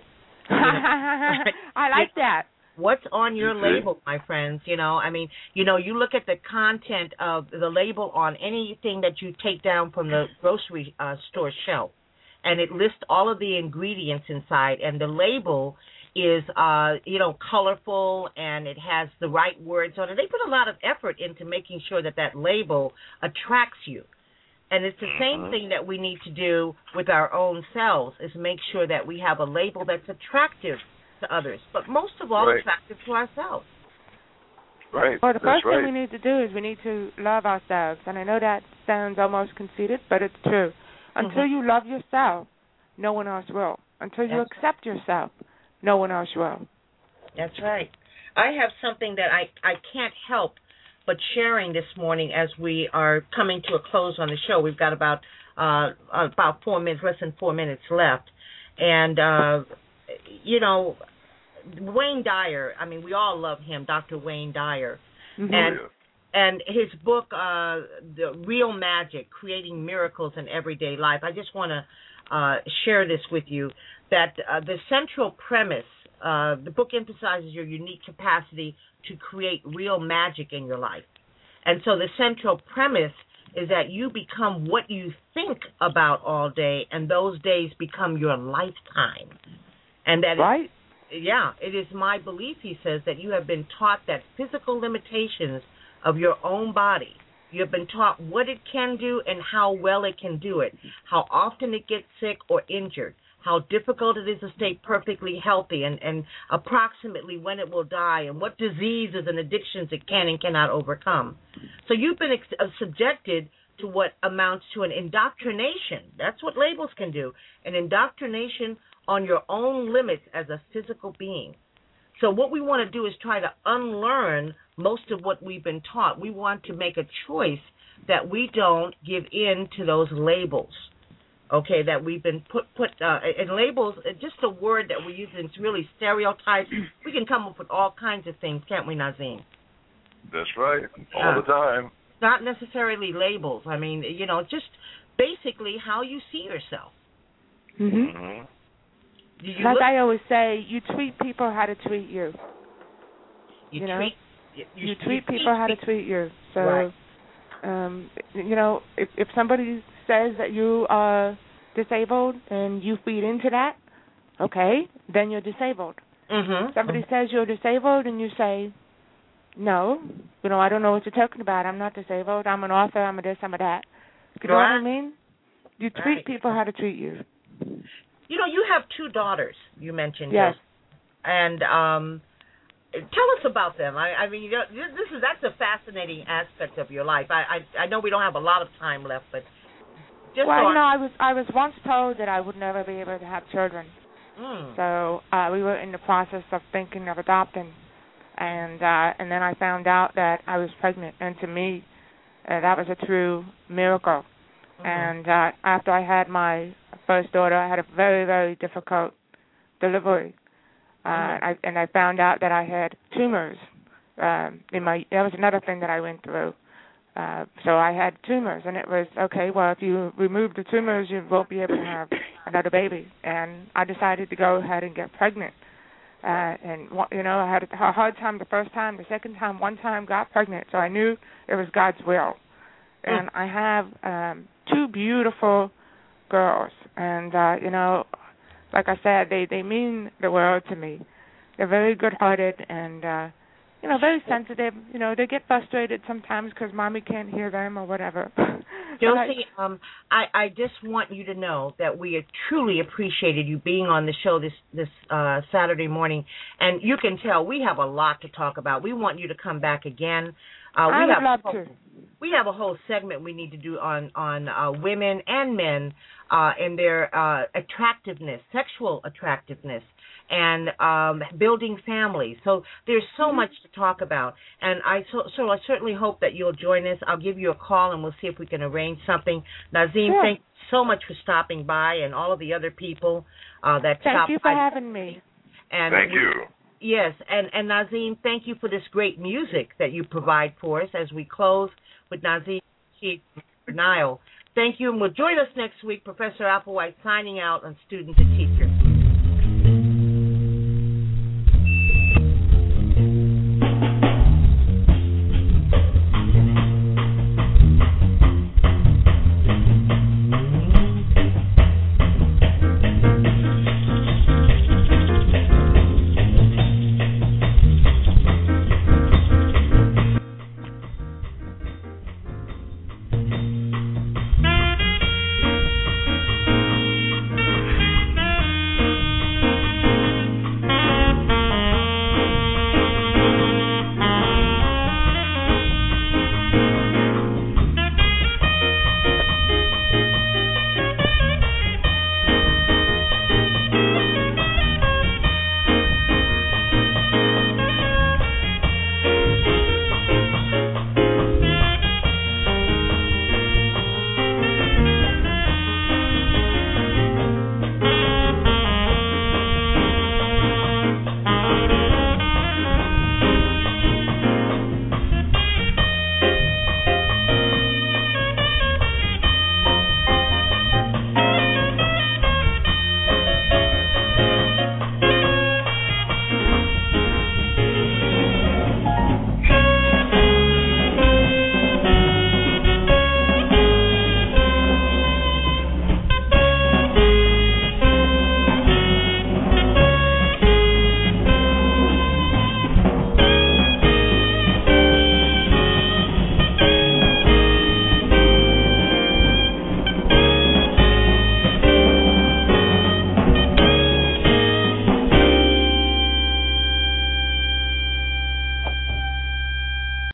I like that. What's on your label, my friends? You look at the content of the label on anything that you take down from the grocery store shelf, and it lists all of the ingredients inside, and the label is, colorful, and it has the right words on it. They put a lot of effort into making sure that label attracts you. And it's the same thing that we need to do with our own selves, is make sure that we have a label that's attractive to others, but most of all attractive to ourselves. Right. Well, the first thing we need to do is we need to love ourselves. And I know that sounds almost conceited, but it's true. Until you love yourself, no one else will. Until you accept yourself, no one else will. That's right. I have something that I can't help but sharing this morning as we are coming to a close on the show. We've got about 4 minutes, less than 4 minutes left. And, Wayne Dyer, I mean, we all love him, Dr. Wayne Dyer. And his book, The Real Magic, Creating Miracles in Everyday Life. I just want to share this with you, that the central premise, the book emphasizes your unique capacity to create real magic in your life. And so the central premise is that you become what you think about all day, and those days become your lifetime. And that right? It is my belief, he says, that you have been taught that physical limitations of your own body. You have been taught what it can do and how well it can do it, how often it gets sick or injured, how difficult it is to stay perfectly healthy, and approximately when it will die, and what diseases and addictions it can and cannot overcome. So you've been subjected to what amounts to an indoctrination. That's what labels can do, an indoctrination on your own limits as a physical being. So what we want to do is try to unlearn most of what we've been taught. We want to make a choice that we don't give in to those labels. Okay, that we've been put in labels, just a word that we use, and it's really stereotypes. We can come up with all kinds of things, can't we, Nazeem? That's right, all the time. Not necessarily labels. I mean, just basically how you see yourself. Like I always say, you treat people how to treat you. You treat people how to treat you. So, if somebody says that you are disabled and you feed into that, okay, then you're disabled. Somebody says you're disabled and you say, no, I don't know what you're talking about. I'm not disabled. I'm an author. I'm a this, I'm a that. You know what I mean? You treat people how to treat you. You have 2 daughters, you mentioned. Yes. And tell us about them. I mean, that's a fascinating aspect of your life. I know we don't have a lot of time left, but just I was once told that I would never be able to have children. So we were in the process of thinking of adopting, and then I found out that I was pregnant, and to me, that was a true miracle. And after I had my first daughter, I had a very, very difficult delivery. And I found out that I had tumors that was another thing that I went through. So I had tumors, and it was, okay, well, if you remove the tumors, you won't be able to have another baby. And I decided to go ahead and get pregnant. I had a hard time the first time. The second time, one time, got pregnant. So I knew it was God's will. And I have 2 beautiful girls. And, like I said, they mean the world to me. They're very good-hearted and, very sensitive. They get frustrated sometimes because Mommy can't hear them or whatever. Josie, I just want you to know that we have truly appreciated you being on the show this Saturday morning. And you can tell we have a lot to talk about. We want you to come back again. I would love to. We have a whole segment we need to do on women and men and their attractiveness, sexual attractiveness, and building families. So there's so much to talk about. And I certainly hope that you'll join us. I'll give you a call, and we'll see if we can arrange something. Nazeem, thank you so much for stopping by, and all of the other people that stopped by. Thank you for having me. And thank you. Yes, and Nazeem, thank you for this great music that you provide for us as we close with Nazeem Nile. Thank you, and we'll join us next week. Professor Applewhite signing out on Student to Teacher.